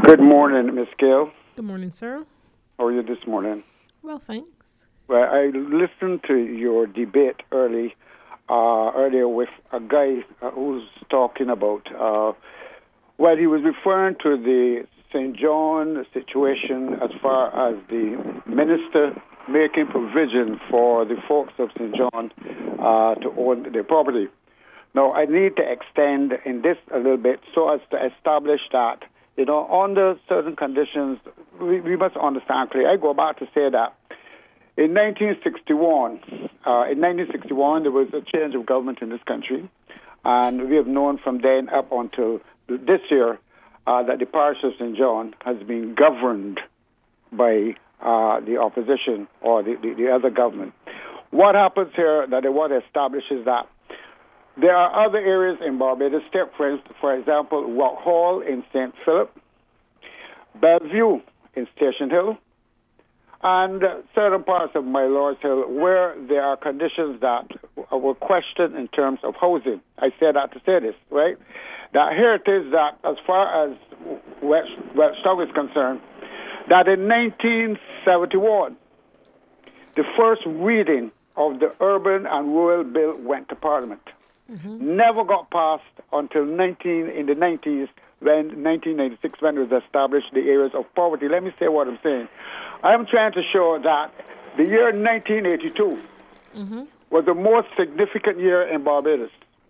Good morning, Miss Gail. Good morning, sir. How are you this morning? Well, thanks. Well, I listened to your debate earlier with a guy who was talking about, he was referring to the St. John situation as far as the minister making provision for the folks of St. John to own their property. Now, I need to extend in this a little bit so as to establish that, under certain conditions, we must understand clearly. I go back to say that in 1961, there was a change of government in this country, and we have known from then up until this year that the parish of St. John has been governed by the opposition or the other government. What happens here that they want to establish is that there are other areas in Barbados, for example, Rock Hall in St. Philip, Bellevue in Station Hill, and certain parts of My Lord's Hill where there are conditions that were questioned in terms of housing. I say that to say this, right? That here it is that as far as Welshtown is concerned, that in 1971, the first reading of the Urban and Rural Bill went to Parliament. Mm-hmm. Never got passed until in the 90s, when 1996, when it was established the areas of poverty. Let me say what I'm saying. I'm trying to show that the year 1982 was the most significant year in Barbados.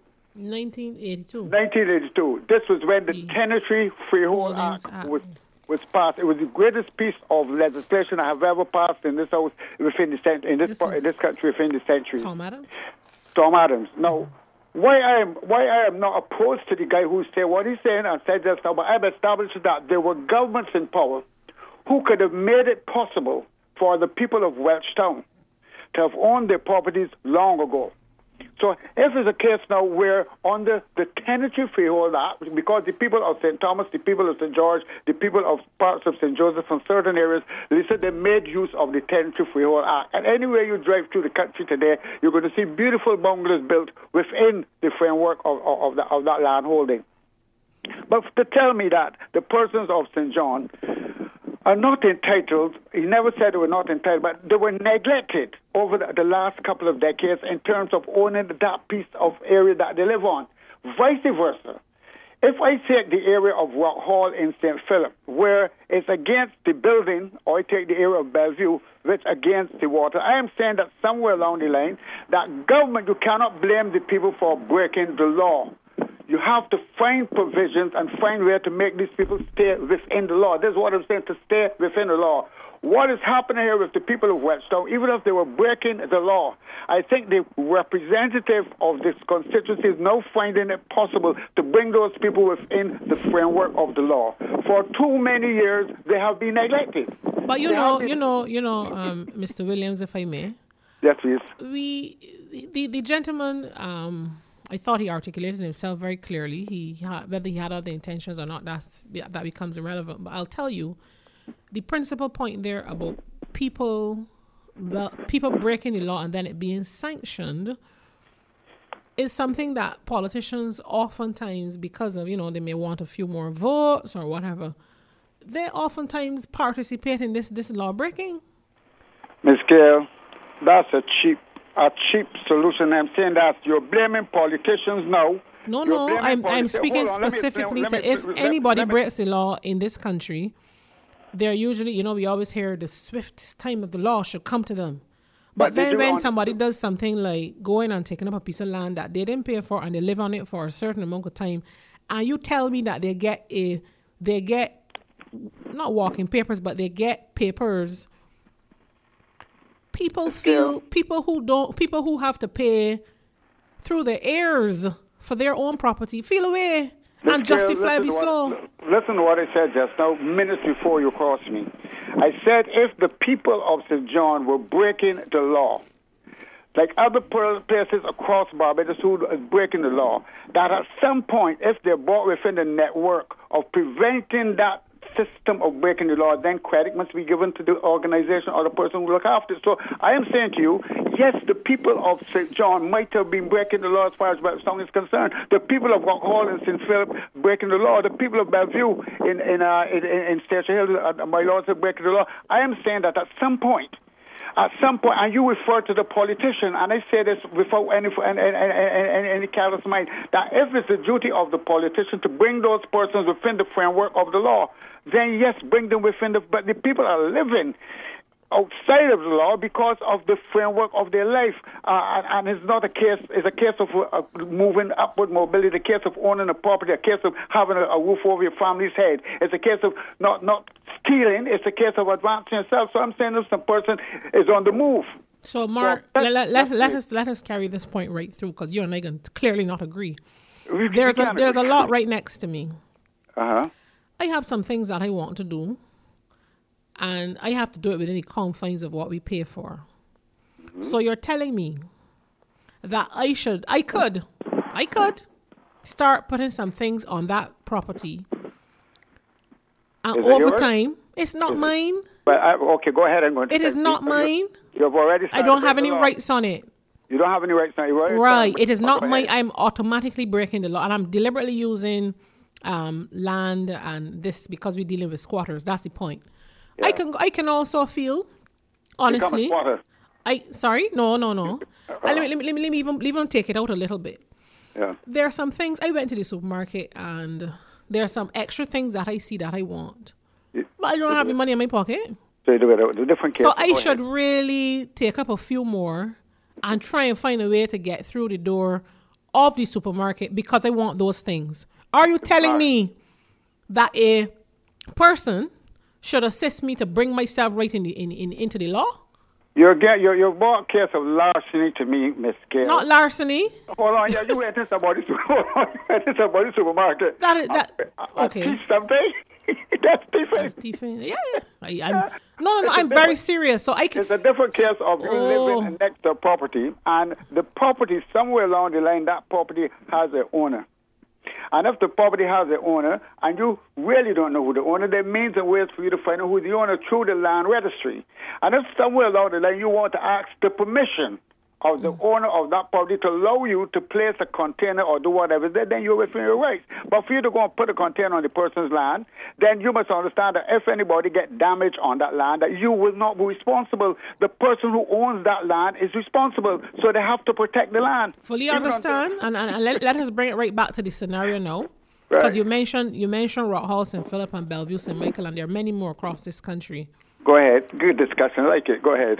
1982. 1982. This was when the Tenantry Freehold Act was passed. It was the greatest piece of legislation I have ever passed in this house within the century, in this country within the century. Tom Adams. Tom Adams. Now, why I am not opposed to the guy who said what he's saying and said just now, but I've established that there were governments in power who could have made it possible for the people of Welshtown to have owned their properties long ago. So if it's a case now where under the Tenantry Freehold Act, because the people of St. Thomas, the people of St. George, the people of parts of St. Joseph from certain areas, they said they made use of the Tenantry Freehold Act. And anywhere you drive through the country today, you're going to see beautiful bungalows built within the framework of that land holding. But to tell me that the persons of St. John are not entitled, he never said they were not entitled, but they were neglected over the last couple of decades in terms of owning that piece of area that they live on. Vice versa. If I take the area of Rock Hall in St. Philip, where it's against the building, or I take the area of Bellevue, which against the water, I am saying that somewhere along the line, that government, you cannot blame the people for breaking the law. You have to find provisions and find where to make these people stay within the law. This is what I'm saying, to stay within the law. What is happening here with the people of Welshtown, even if they were breaking the law, I think the representative of this constituency is now finding it possible to bring those people within the framework of the law. For too many years, they have been neglected. But Mr. Williams, if I may. Yes, please. The gentleman, I thought he articulated himself very clearly. Whether he had other intentions or not, that becomes irrelevant. But I'll tell you, the principal point there about people breaking the law and then it being sanctioned is something that politicians oftentimes, because of, they may want a few more votes or whatever, they oftentimes participate in this law breaking. Ms. Gail, that's a cheap solution. I'm saying that you're blaming politicians now. No, I'm speaking specifically if anybody breaks the law in this country, they're usually, we always hear the swiftest time of the law should come to them. But then when somebody does something like going and taking up a piece of land that they didn't pay for and they live on it for a certain amount of time, and you tell me that they get not walking papers, but they get papers. People who have to pay through their heirs for their own property feel away and justifiably so. Listen to what I said just now, minutes before you crossed me. I said if the people of St. John were breaking the law, like other places across Barbados who are breaking the law, that at some point, if they're brought within the network of preventing that system of breaking the law, then credit must be given to the organization or the person who look after it. So I am saying to you, yes, the people of St. John might have been breaking the law as far as Baptist is concerned. The people of Rock Hall and St. Philip breaking the law. The people of Bellevue in Station Hill, my lords, are breaking the law. I am saying that at some point, and you refer to the politician, and I say this without any callous mind, that if it's the duty of the politician to bring those persons within the framework of the law, then yes, bring them within but the people are living outside of the law because of the framework of their life, and it's not a case. It's a case of moving upward mobility, a case of owning a property, a case of having a roof over your family's head. It's a case of not stealing. It's a case of advancing yourself. So I'm saying if some person is on the move. So Mark, let us carry this point right through, because you and I can clearly not agree. There's a lot right next to me. I have some things that I want to do, and I have to do it within the confines of what we pay for. Mm-hmm. So you're telling me that I could start putting some things on that property, and over time, it's not mine. But okay, go ahead and go. It is not mine. You've already. I don't have any rights on it. You don't have any rights on it, right? Right. It is not mine. I'm automatically breaking the law, and I'm deliberately using land and this because we're dealing with squatters. That's the point. Yeah. I can also feel, honestly. Sorry, no. Let me even take it out a little bit. Yeah. There are some things. I went to the supermarket, and there are some extra things that I see that I want, but I don't have the money in my pocket. So you do it a different case. So I should really take up a few more and try and find a way to get through the door of the supermarket because I want those things. Are you telling me that a person should assist me to bring myself right into the law? You're more case of larceny to me, Miss Gail. Not larceny. Hold on, yeah, you went to somebody's supermarket. Okay. Something. That's different. That's different. Yeah. I'm very serious. So I can. It's a different case of you living next to a property, and the property somewhere along the line, that property has an owner. And if the property has an owner, and you really don't know who the owner, there are means and ways for you to find out who the owner through the land registry. And if somewhere along the line you want to ask the permission of the owner of that property to allow you to place a container or do whatever, then you're within your rights. But for you to go and put a container on the person's land, then you must understand that if anybody gets damage on that land, that you will not be responsible. The person who owns that land is responsible, so they have to protect the land. Fully understand, and let us bring it right back to the scenario now. Because you mentioned Rock Hall, St. Philip, and Bellevue, St. Michael, and there are many more across this country. Go ahead. Good discussion. I like it. Go ahead.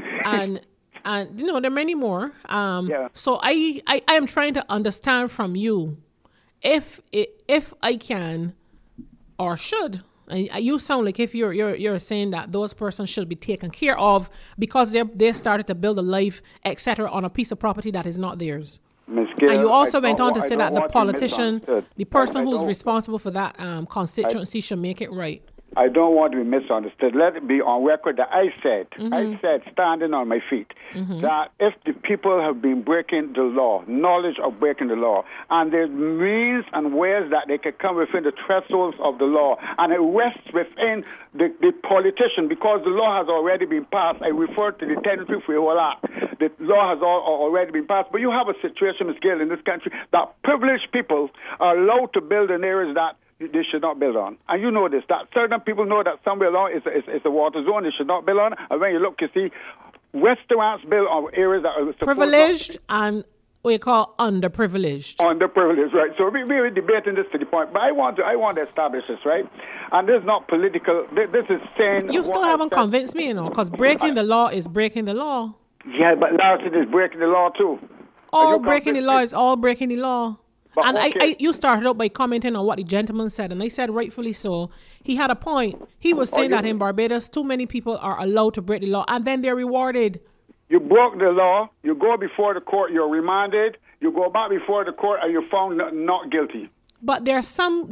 And there are many more. So I am trying to understand from you if I can or should. And you sound like if you're saying that those persons should be taken care of because they started to build a life, etc., on a piece of property that is not theirs. Ms. Gail, and you also went on to say that the politician, the person who's responsible for that constituency should make it right. I don't want to be misunderstood. Let it be on record that I said, standing on my feet, that if the people have been breaking the law, knowledge of breaking the law, and there's means and ways that they can come within the thresholds of the law, and it rests within the politician, because the law has already been passed. I refer to the Tenantry Freehold Act. The law has already been passed. But you have a situation, Ms. Gill, in this country that privileged people are allowed to build in areas that they should not build on. And you know this, that certain people know that somewhere along is a water zone they should not build on. And when you look, you see restaurants built on areas that are privileged and what you call underprivileged. Underprivileged, right. So we're debating this to the point. But I want to establish this, right? And this is not political. This is saying... You still haven't convinced me, because breaking the law is breaking the law. Yeah, but larceny is breaking the law too. All breaking the law is all breaking the law. But and you started out by commenting on what the gentleman said, and I said rightfully so. He had a point. He was saying that in Barbados, too many people are allowed to break the law, and then they're rewarded. You broke the law, you go before the court, you're remanded, you go back before the court, and you're found not guilty. But there are some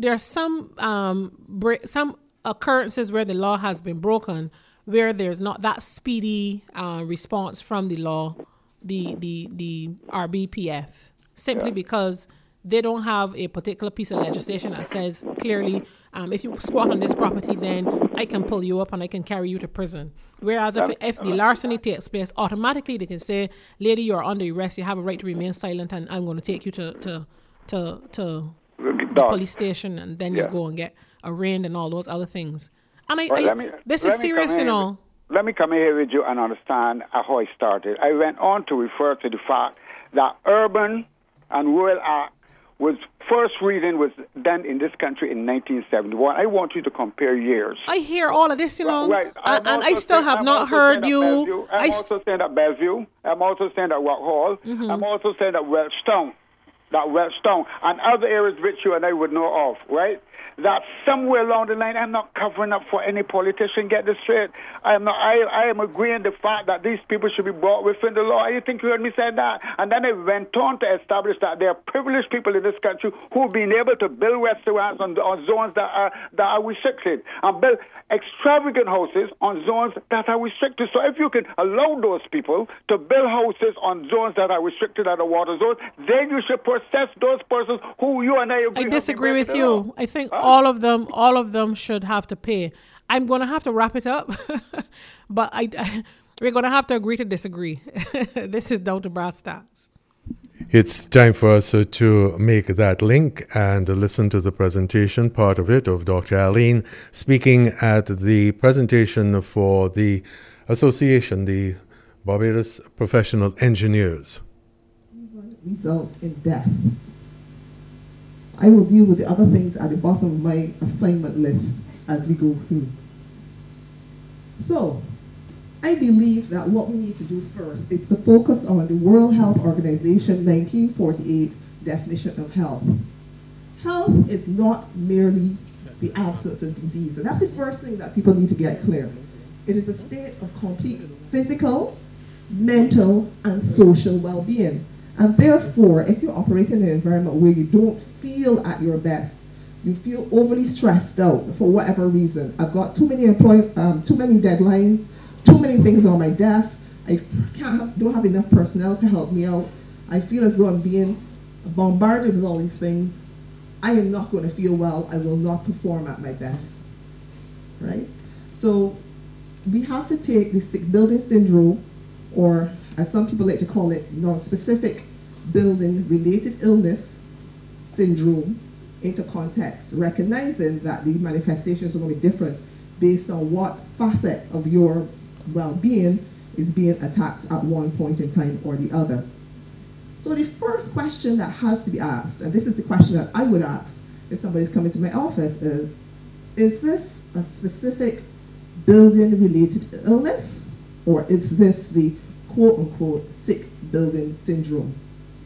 occurrences where the law has been broken, where there's not that speedy response from the law, the RBPF, simply because they don't have a particular piece of legislation that says clearly, if you squat on this property, then I can pull you up and I can carry you to prison. Whereas if the larceny takes place, automatically they can say, lady, you're under arrest, you have a right to remain silent, and I'm going to take you to the police station, and then you go and get arraigned and all those other things. And this is serious, you know. Let me come here with you and understand how I started. I went on to refer to the fact that Urban and Rural Act was first reading was done in this country in 1971. I want you to compare years. I hear all of this, you know, and I still have not heard you. I'm also saying that Bellevue. I'm also saying that Rock Hall. Mm-hmm. I'm also saying that Wellstone, and other areas which you and I would know of, right? That somewhere along the line, I'm not covering up for any politician. Get this straight. I am agreeing the fact that these people should be brought within the law. You think you heard me say that? And then I went on to establish that there are privileged people in this country who've been able to build restaurants on zones that are restricted, and build extravagant houses on zones that are restricted. So if you can allow those people to build houses on zones that are restricted at the water zone, then you should process those persons who you and I agree. I disagree with you. I think all of them should have to pay. I'm going to have to wrap it up, but we're going to have to agree to disagree. This is down to brass tacks. It's time for us to make that link and listen to the presentation, part of it, of Dr. Alleyne speaking at the presentation for the association, the Barbados Professional Engineers. Result in death. I will deal with the other things at the bottom of my assignment list as we go through. So, I believe that what we need to do first is to focus on the World Health Organization 1948 definition of health. Health is not merely the absence of disease, and that's the first thing that people need to get clear. It is a state of complete physical, mental, and social well-being. And therefore, if you operate in an environment where you don't feel at your best, you feel overly stressed out for whatever reason. I've got too many deadlines, too many things on my desk. I don't have enough personnel to help me out. I feel as though I'm being bombarded with all these things. I am not going to feel well. I will not perform at my best. Right? So we have to take the sick building syndrome, or as some people like to call it, non-specific building-related illness syndrome, into context, recognizing that the manifestations are going to be different based on what facet of your well-being is being attacked at one point in time or the other. So the first question that has to be asked, and this is the question that I would ask if somebody's coming to my office, is this a specific building-related illness, or is this the quote-unquote sick building syndrome?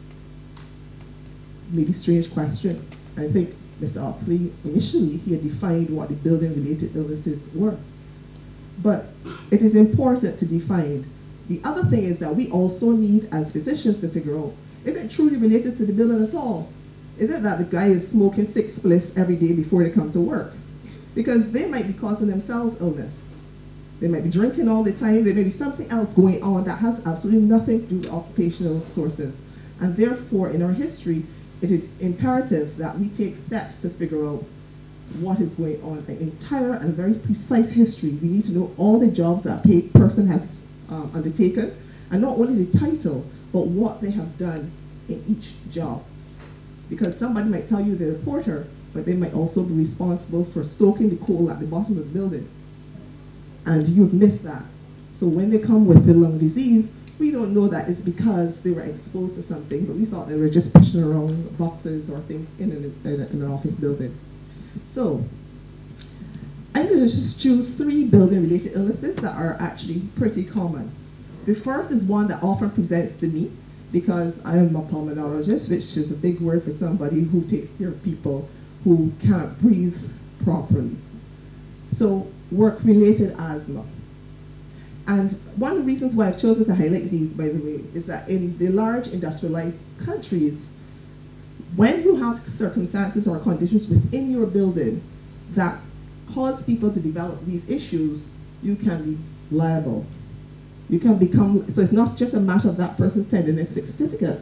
Maybe strange question. I think Mr. Oxley, initially, he had defined what the building-related illnesses were. But it is important to define. The other thing is that we also need, as physicians, to figure out, is it truly related to the building at all? Is it that the guy is smoking 6 spliffs every day before they come to work? Because they might be causing themselves illness. They might be drinking all the time. There may be something else going on that has absolutely nothing to do with occupational sources. And therefore, in our history, it is imperative that we take steps to figure out what is going on. An entire and very precise history. We need to know all the jobs that a person has undertaken, and not only the title, but what they have done in each job. Because somebody might tell you they're a porter, but they might also be responsible for stoking the coal at the bottom of the building. And you've missed that. So when they come with the lung disease, we don't know that it's because they were exposed to something, but we thought they were just pushing around boxes or things in an office building. So I'm going to just choose 3 building-related illnesses that are actually pretty common. The first is one that often presents to me because I am a pulmonologist, which is a big word for somebody who takes care of people who can't breathe properly. So work-related asthma. And one of the reasons why I've chosen to highlight these, by the way, is that in the large industrialized countries, when you have circumstances or conditions within your building that cause people to develop these issues, you can be liable. You can become, so it's not just a matter of that person sending a certificate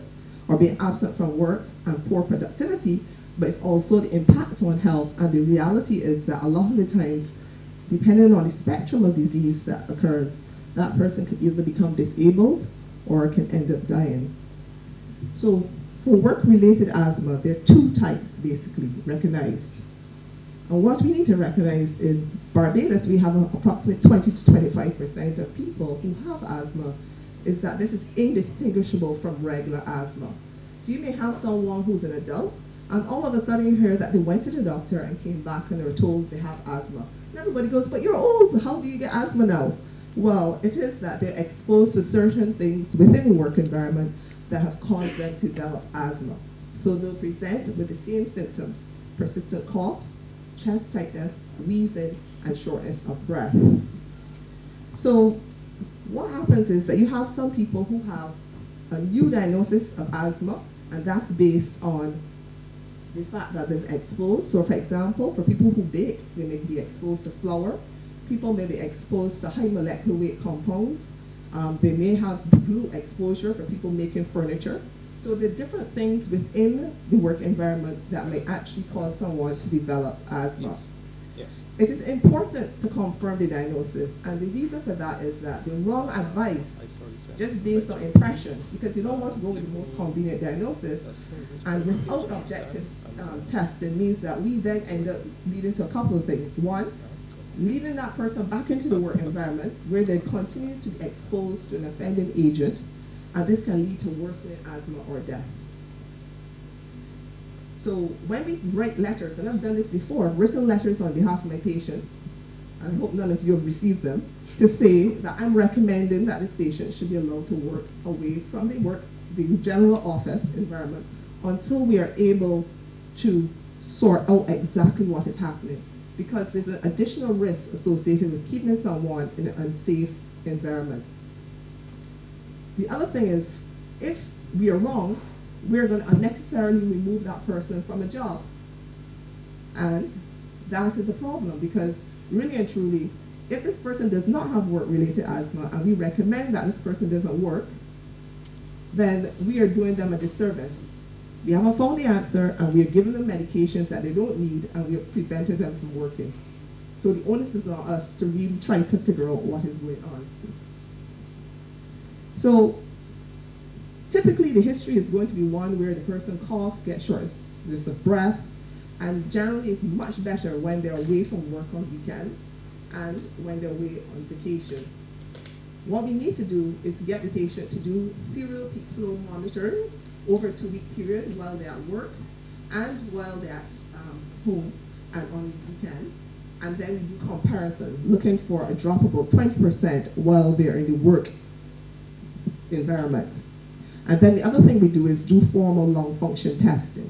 or being absent from work and poor productivity, but it's also the impact on health. And the reality is that a lot of the times, depending on the spectrum of disease that occurs, that person could either become disabled or can end up dying. So for work-related asthma, there are two types basically recognized. And what we need to recognize in Barbados, we have approximately 20 to 25% of people who have asthma, is that this is indistinguishable from regular asthma. So you may have someone who's an adult, and all of a sudden you hear that they went to the doctor and came back and they were told they have asthma. And everybody goes, but you're old, so how do you get asthma now? Well, it is that they're exposed to certain things within the work environment that have caused them to develop asthma. So they'll present with the same symptoms: persistent cough, chest tightness, wheezing, and shortness of breath. So what happens is that you have some people who have a new diagnosis of asthma, and that's based on the fact that they've exposed. So for example, for people who bake, they may be exposed to flour. People may be exposed to high molecular weight compounds. They may have glue exposure for people making furniture. So there are different things within the work environment that may actually cause someone to develop asthma. Yes. It is important to confirm the diagnosis, and the reason for that is that the wrong advice, just based on impression, because you don't want to go with the most convenient diagnosis, and without objective testing means that we then end up leading to a couple of things. One, leading that person back into the work environment where they continue to be exposed to an offending agent, and this can lead to worsening asthma or death. So when we write letters, and I've done this before, I've written letters on behalf of my patients, and I hope none of you have received them, to say that I'm recommending that this patient should be allowed to work away from the general office environment until we are able to sort out exactly what is happening, because there's an additional risk associated with keeping someone in an unsafe environment. The other thing is, if we are wrong, we're going to unnecessarily remove that person from a job. And that is a problem, because really and truly, if this person does not have work-related asthma and we recommend that this person doesn't work, then we are doing them a disservice. We haven't found the answer, and we are giving them medications that they don't need, and we are preventing them from working. So the onus is on us to really try to figure out what is going on. So typically the history is going to be one where the person coughs, gets shortness of breath, and generally it's much better when they're away from work on weekends and when they're away on vacation. What we need to do is get the patient to do serial peak flow monitoring over a 2-week period while they're at work and while they're at home and on weekends. And then we do comparison, looking for a drop of about 20% while they're in the work environment. And then the other thing we do is do formal lung function testing.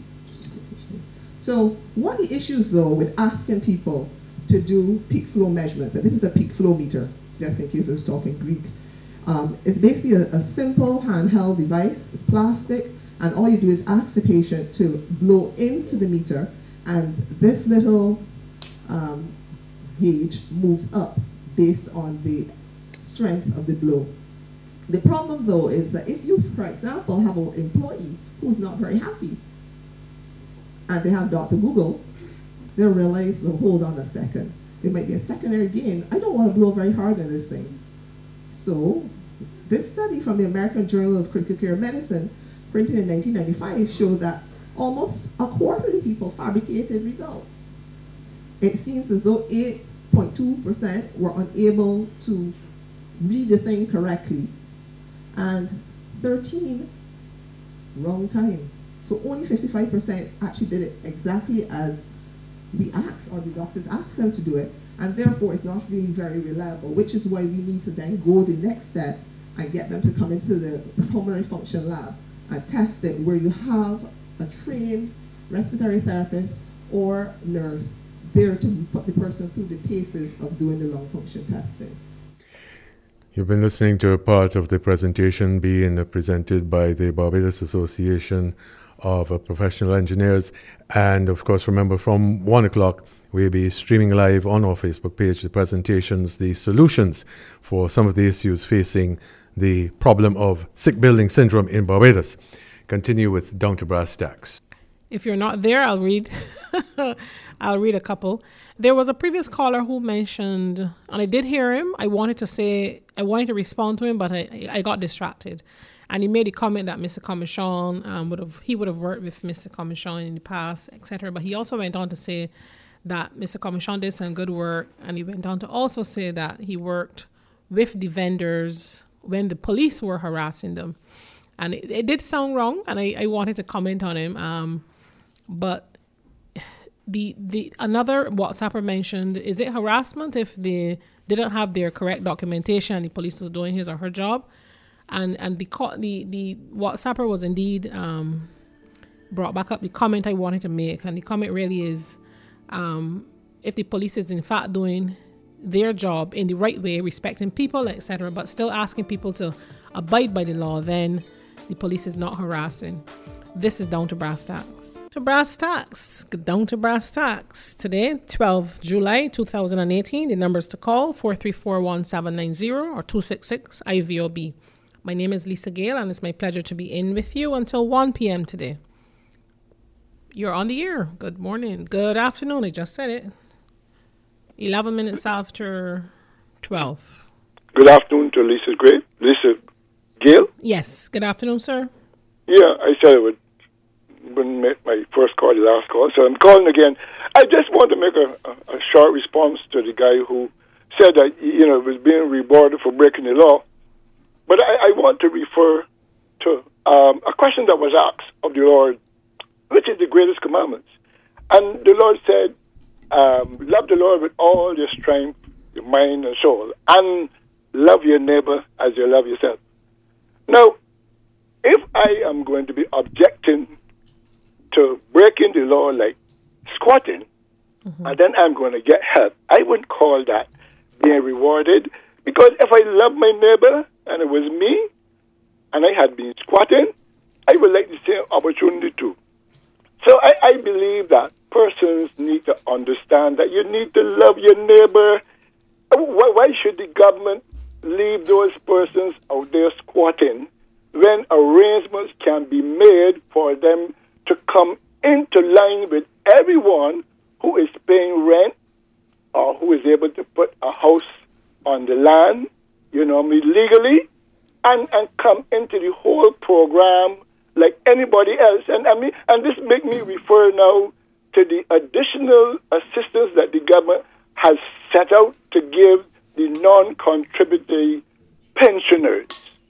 So one of the issues though with asking people to do peak flow measurements, and this is a peak flow meter, just in case I was talking Greek, it's basically a simple handheld device. It's plastic, and all you do is ask the patient to blow into the meter, and this little gauge moves up based on the strength of the blow. The problem though is that if you, for example, have an employee who's not very happy, and they have Dr. Google, they'll realize, well, hold on a second. There might be a secondary gain. I don't want to blow very hard on this thing. So this study from the American Journal of Critical Care Medicine, printed in 1995, showed that almost a quarter of the people fabricated results. It seems as though 8.2% were unable to read the thing correctly, and 13 wrong time. So only 55% actually did it exactly as we asked, or the doctors asked them to do it, and therefore it's not really very reliable, which is why we need to then go the next step and get them to come into the pulmonary function lab and test it, where you have a trained respiratory therapist or nurse there to put the person through the paces of doing the lung function testing. You've been listening to a part of the presentation being presented by the Barbados Association of Professional Engineers. And of course, remember, from 1 o'clock, we'll be streaming live on our Facebook page the presentations, the solutions for some of the issues facing the problem of sick building syndrome in Barbados. continue with Down to Brass Tacks. If you're not there, I'll read. I'll read a couple. There was a previous caller who mentioned, and I did hear him. I wanted to respond to him, but I got distracted. And he made a comment that Mr. Commichon would have worked with Mr. Commichon in the past, etc. But he also went on to say that Mr. Commichon did some good work, and he went on to also say that he worked with the vendors when the police were harassing them. And it did sound wrong, and I wanted to comment on him. But the another WhatsApper mentioned, is it harassment if they didn't have their correct documentation and the police was doing his or her job? And the WhatsApper was indeed brought back up the comment I wanted to make, and the comment really is, if the police is in fact doing their job in the right way, respecting people, etc., but still asking people to abide by the law, then the police is not harassing. This is Down to Brass Tacks. To Brass Tacks. Down to Brass Tacks. Today, 12 July 2018. The numbers to call, 434-1790 or 266-IVOB. My name is Lisa Gale, and it's my pleasure to be in with you until 1 p.m. today. You're on the air. Good morning. Good afternoon. I just said it. 11 minutes after 12. Good afternoon to Lisa Gale. Yes. Good afternoon, sir. Yeah, I said I wouldn't make my first call the last call, so I'm calling again. I just want to make a short response to the guy who said that, was being rewarded for breaking the law. But I want to refer to a question that was asked of the Lord, which is the greatest commandments. And the Lord said, love the Lord with all your strength, your mind and soul, and love your neighbor as you love yourself. Now, if I am going to be objecting to breaking the law like squatting, and then I'm going to get help, I wouldn't call that being rewarded, because if I love my neighbor and it was me and I had been squatting, I would like the same opportunity too. So I believe that persons need to understand that you need to love your neighbor. Why should the government leave those persons out there squatting when arrangements can be made for them to come into line with everyone who is paying rent or who is able to put a house on the land, legally, and come into the whole program like anybody else. And this makes me refer now to the additional assistance that the government has set out to give the non-contributory pensioners.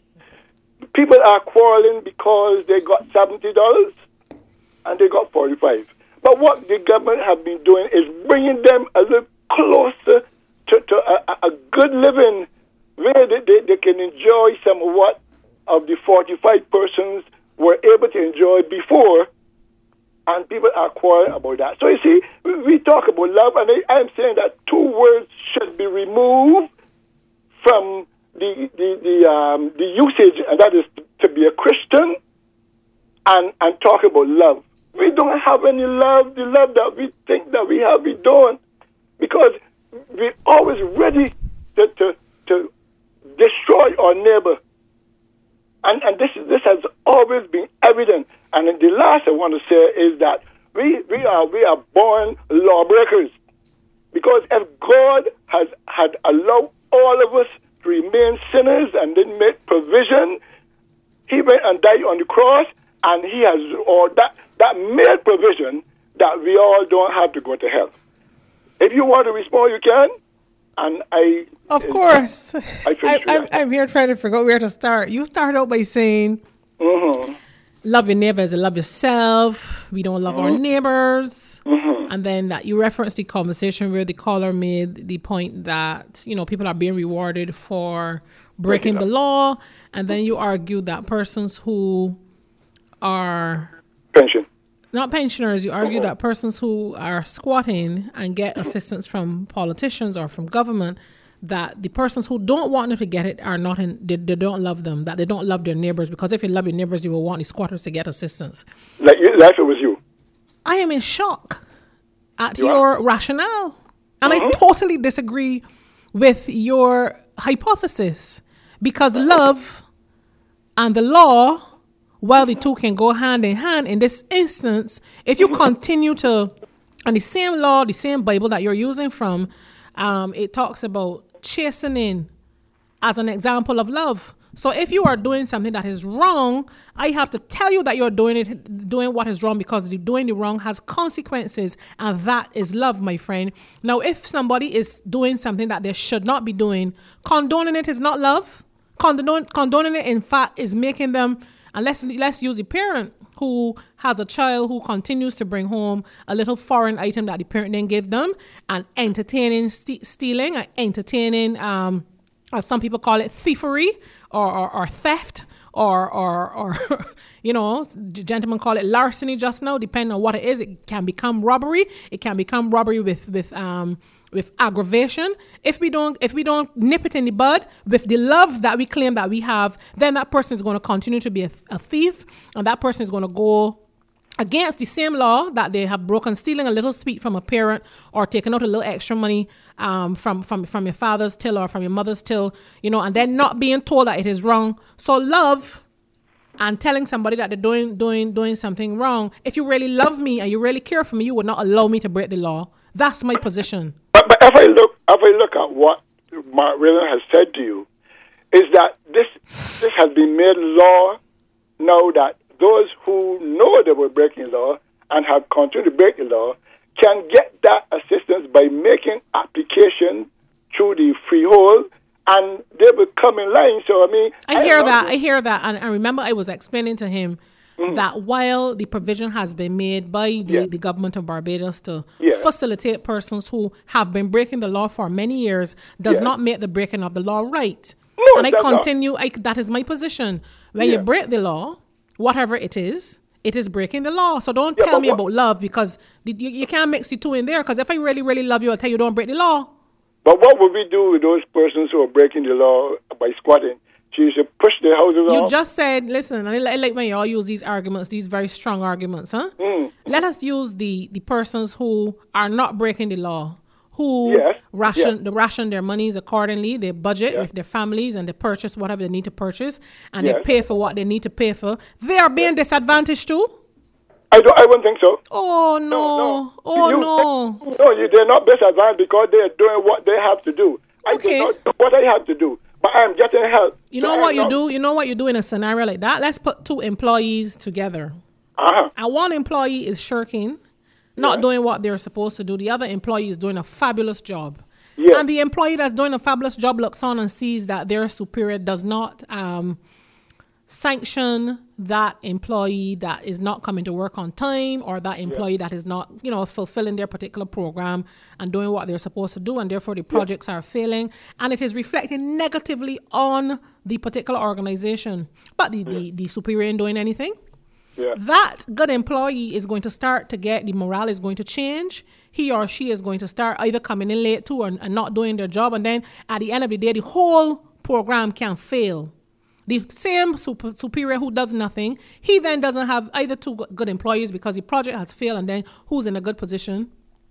People are quarreling because they got $70 and they got $45. But what the government have been doing is bringing them a little closer to a good living where they can enjoy somewhat of the 45 persons were able to enjoy before, and people are quarreling about that. So you see, we talk about love, and I'm saying that two words should be removed from the usage, and that is to be a Christian and talk about love. We don't have any love. The love that we think that we have, we don't, because we're always ready to destroy our neighbor. And this has always been evident. And the last I want to say is that we are born lawbreakers, because if God had allowed all of us to remain sinners and didn't make provision, He went and died on the cross, and He has that made provision that we all don't have to go to hell. If you want to respond, you can. And of course, I'm here trying to figure out where to start. You started out by saying, love your neighbor as you love yourself. We don't love our neighbors. And then that you referenced the conversation where the caller made the point that, people are being rewarded for breaking the law. And then you argued that persons who are not pensioners, you argue that persons who are squatting and get assistance from politicians or from government, that the persons who don't want them to get it are not they don't love them, that they don't love their neighbors, because if you love your neighbors, you will want the squatters to get assistance. Like it was you. I am in shock at your rationale. And I totally disagree with your hypothesis, because love and the law well, the two can go hand in hand. In this instance, if you continue to, and the same law, the same Bible that you're using from, it talks about chastening as an example of love. So if you are doing something that is wrong, I have to tell you that you're doing what is wrong, because doing the wrong has consequences, and that is love, my friend. Now, if somebody is doing something that they should not be doing, condoning it is not love. Condoning it, in fact, is making them, and let's use the parent who has a child who continues to bring home a little foreign item that the parent didn't give them, and entertaining stealing, and entertaining, as some people call it, thievery or theft, or gentlemen call it larceny just now, depending on what it is. It can become robbery. It can become robbery with aggravation. If we don't nip it in the bud with the love that we claim that we have, then that person is going to continue to be a thief, and that person is going to go against the same law that they have broken, stealing a little sweet from a parent, or taking out a little extra money from your father's till or from your mother's till, and then not being told that it is wrong. So love and telling somebody that they're doing something wrong. If you really love me and you really care for me, you would not allow me to break the law. That's my position. But if I look at what Mark Raylan has said to you, is that this has been made law now, that those who know they were breaking law and have continued to break the law can get that assistance by making application through the freehold, and they will come in line. So, I hear that. And I remember I was explaining to him that while the provision has been made by the government of Barbados to facilitate persons who have been breaking the law for many years, does not make the breaking of the law right. No, and I continue, that is my position. When you break the law, whatever it is breaking the law. So don't tell me about love, because you can't mix the two in there. Because if I really, really love you, I'll tell you don't break the law. But what would we do with those persons who are breaking the law by squatting? She should push their houses off. You just said, listen, I like when you all use these arguments, these very strong arguments, huh? Let us use the persons who are not breaking the law, who ration their monies accordingly. They budget with their families, and they purchase whatever they need to purchase, and they pay for what they need to pay for. They are being disadvantaged too? I wouldn't think so. Oh, no. No, they're not disadvantaged because they are doing what they have to do. I do not do what I have to do, but I'm getting help. You know what you do in a scenario like that? Let's put two employees together. And one employee is shirking, not doing what they're supposed to do. The other employee is doing a fabulous job. Yes. And the employee that's doing a fabulous job looks on and sees that their superior does not sanction that employee that is not coming to work on time, or that employee that is not, fulfilling their particular program and doing what they're supposed to do, and therefore the projects are failing, and it is reflecting negatively on the particular organization. But the superior ain't doing anything. Yeah. That good employee is going to start to get, the morale is going to change. He or she is going to start either coming in late too, and not doing their job. And then at the end of the day, the whole program can fail. The same superior who does nothing, he then doesn't have either two good employees because the project has failed, and then who's in a good position?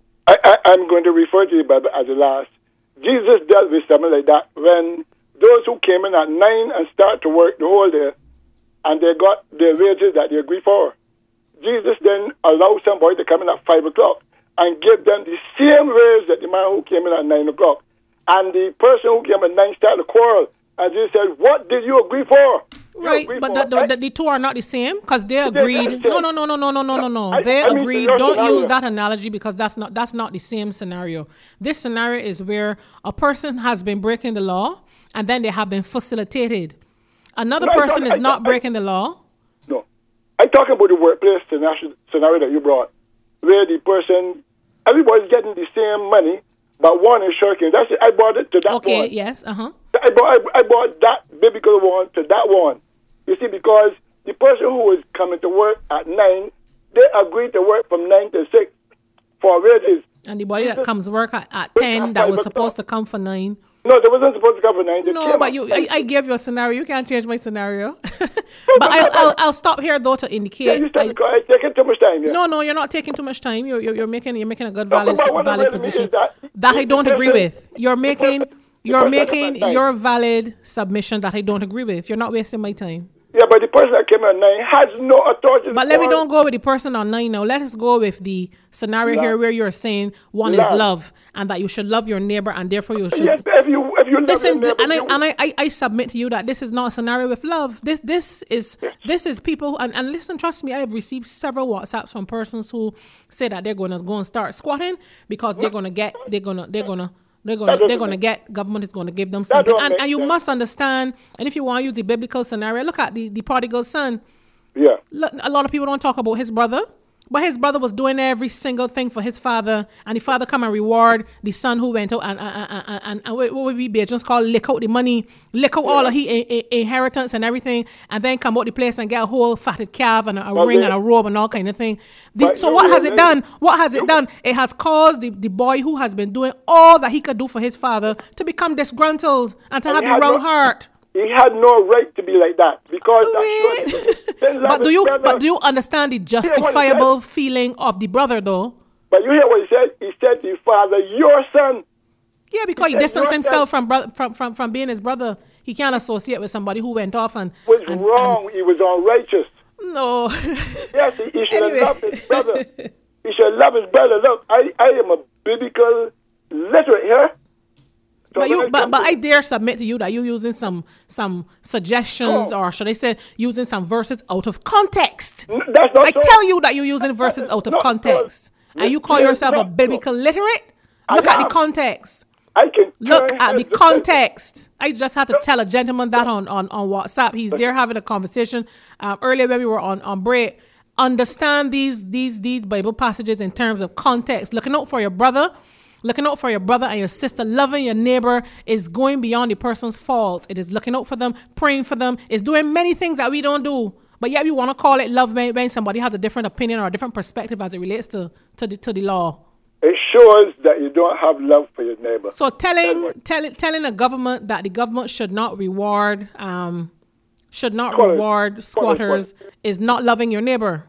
I'm going to refer to the Bible as the last. Jesus dealt with something like that when those who came in at 9 and start to work the whole day, and they got their wages that they agreed for. Jesus then allowed somebody to come in at 5 o'clock and give them the same wage that the man who came in at 9 o'clock. And the person who came at 9 started to quarrel. And Jesus said, what did you agree for? Right, but the two are not the same, because they agreed. No. They agreed. Don't use that analogy, because that's not the same scenario. This scenario is where a person has been breaking the law, and then they have been facilitated. Another person is not breaking the law. No. I'm talking about the workplace scenario that you brought, where the person, everybody's getting the same money, but one is shirking. That's it. I brought it to that one. Okay, yes, I brought that biblical one to that one. You see, because the person who was coming to work at 9, they agreed to work from 9 to 6 for wages. And the body that comes work at 10 that was supposed to come for 9. No, they wasn't supposed to come for 9. No, but I gave you a scenario. You can't change my scenario. But I'll stop here though to indicate. Yeah, you're taking too much time. Yeah. No, you're not taking too much time. You're making a good valid position that I don't agree with. You're making your valid submission that I don't agree with. You're not wasting my time. Yeah, but the person that came at 9 has no authority. But let me don't go with the person on 9 now. Let us go with the scenario here where you're saying one is love and that you should love your neighbor and therefore you should. Yes, if you love your neighbor, I submit to you that this is not a scenario with love. This is people and listen, trust me, I have received several WhatsApps from persons who say that they're gonna go and start squatting because they're gonna get government is going to give them something. And you must understand, and if you want to use the biblical scenario, look at the prodigal son. Yeah. Look, a lot of people don't talk about his brother, but his brother was doing every single thing for his father, and the father come and reward the son who went out and what would we be just called lick out the money, lick out all of his inheritance and everything, and then come out the place and get a whole fatted calf and a ring and a robe and all kind of thing. So what has it done? What has it done? It has caused the boy who has been doing all that he could do for his father to become disgruntled and to have the wrong heart. He had no right to be like that because But do you understand the justifiable feeling of the brother though? But you hear what he said? He said to his father, "Your son." Yeah, because he distanced himself from being his brother. He can't associate with somebody who went off and was wrong. He was unrighteous. No. Yes, he should have loved his brother. He should love his brother. Look, I am a biblical literate here. So but I dare submit to you that you're using some suggestions or should I say using some verses out of context. That's not I tell you that you're using verses out of context. And you call yourself a biblical literate? Look at the context. Look at the context. I just had to tell a gentleman that on WhatsApp. He's there having a conversation earlier when we were on break. Understand these Bible passages in terms of context. Looking out for your brother. Looking out for your brother and your sister, loving your neighbor is going beyond the person's faults. It is looking out for them, praying for them. It's doing many things that we don't do. But yet we want to call it love when somebody has a different opinion or a different perspective as it relates to the law. It shows that you don't have love for your neighbor. So telling a government that the government should not reward squatters is not loving your neighbor.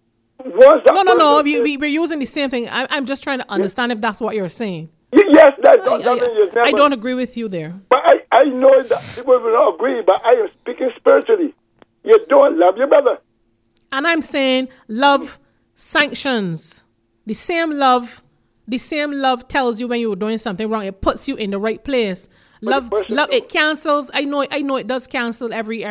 No. We're using the same thing. I'm just trying to understand if that's what you're saying. Yes, that's not loving your neighbor. I don't agree with you there. But I know that people will not agree, but I am speaking spiritually. You don't love your brother. And I'm saying love sanctions. The same love tells you when you're doing something wrong. It puts you in the right place. Love it cancels. I know it does cancel every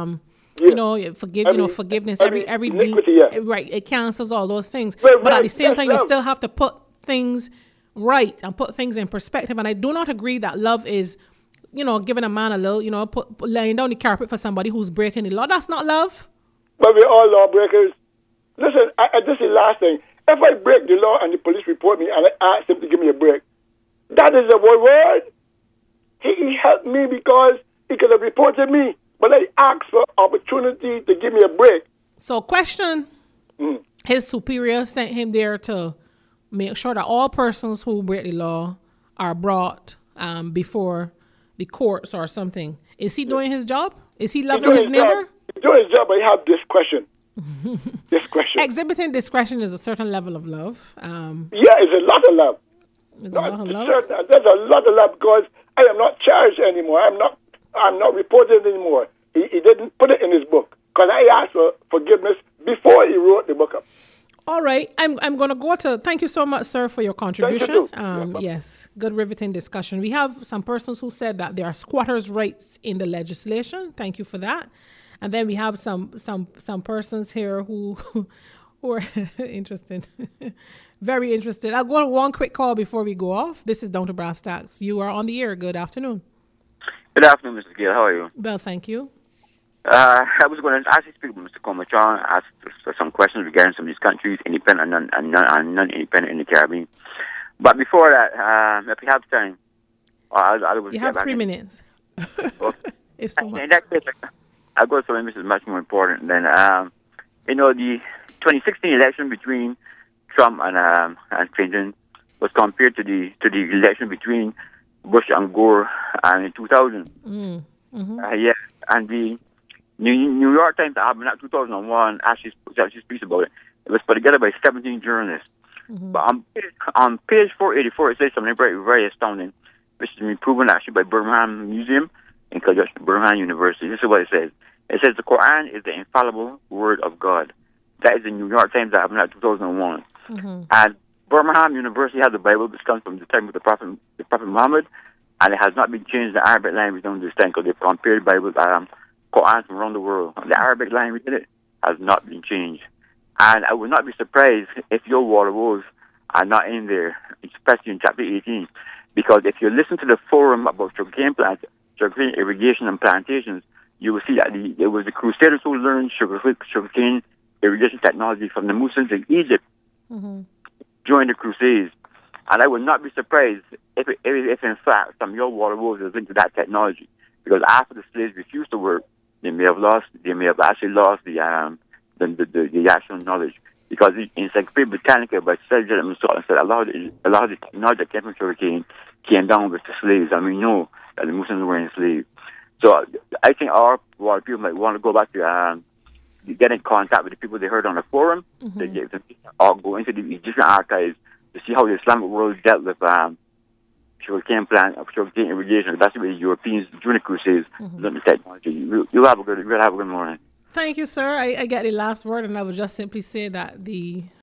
forgiveness, every iniquity, right. It cancels all those things. Right, but at the same time, you still have to put things right and put things in perspective. And I do not agree that love is, giving a man a little, laying down the carpet for somebody who's breaking the law. That's not love. But we're all lawbreakers. Listen, this is the last thing. If I break the law and the police report me and I ask them to give me a break, that is a word. He helped me because he could have reported me. But I asked for opportunity to give me a break. So question, his superior sent him there to make sure that all persons who break the law are brought before the courts or something. Is he doing his job? Is he loving his neighbor? He's doing his job, but he has discretion. Discretion. Exhibiting discretion is a certain level of love. It's a lot of love. There's a lot of love because I am not charged anymore. I'm not reported anymore. He didn't put it in his book because I asked for forgiveness before he wrote the book up. All right. I'm going to go to... Thank you so much, sir, for your contribution. Yes, good riveting discussion. We have some persons who said that there are squatters' rights in the legislation. Thank you for that. And then we have some persons here who are interested. Very interested. I'll go on one quick call before we go off. This is Down to Brass Tacks. You are on the air. Good afternoon. Good afternoon, Mr. Gill. How are you? Well, thank you. I was going to ask you to speak with Mr. Comachon, ask some questions regarding some of these countries, independent and non-independent in the Caribbean. But before that, if you have time, you have 3 minutes. If so much. In that case, I'll go to something which is much more important than, the 2016 election between Trump and Clinton was compared to the election between Bush and Gore in 2000. And the New York Times album in 2001 actually speaks about it. It was put together by 17 journalists. But on page 484, it says something very, very astounding, which has been proven actually by Birmingham Museum in conjunction with Birmingham University. This is what it says. It says the Quran is the infallible word of God. That is the New York Times that happened in 2001. And Birmingham University has a Bible which comes from the time of the Prophet Muhammad, and it has not been changed in the Arabic language down to this time because they've compared Bible Quran from around the world. The Arabic language in it has not been changed. And I would not be surprised if your water woes are not in there, especially in chapter 18. Because if you listen to the forum about sugarcane irrigation and plantations, you will see that it was the Crusaders who learned sugarcane irrigation technology from the Muslims in Egypt during the Crusades. And I would not be surprised if in fact some of your water woes is linked to that technology. Because after the slaves refused to work, they may have actually lost the actual knowledge. Because in Encyclopedia Britannica by Sir John Mussolini said a lot of the technology that came from sugarcane came down with the slaves, and we know that the Muslims were enslaved. So I think our water people might want to go back to get in contact with the people they heard on the forum, or go into the Egyptian archives to see how the Islamic world dealt with sugarcane irrigation. That's the way the Europeans during the Crusades learned the technology. You'll have a good morning. Thank you, sir. I get the last word, and I would just simply say that the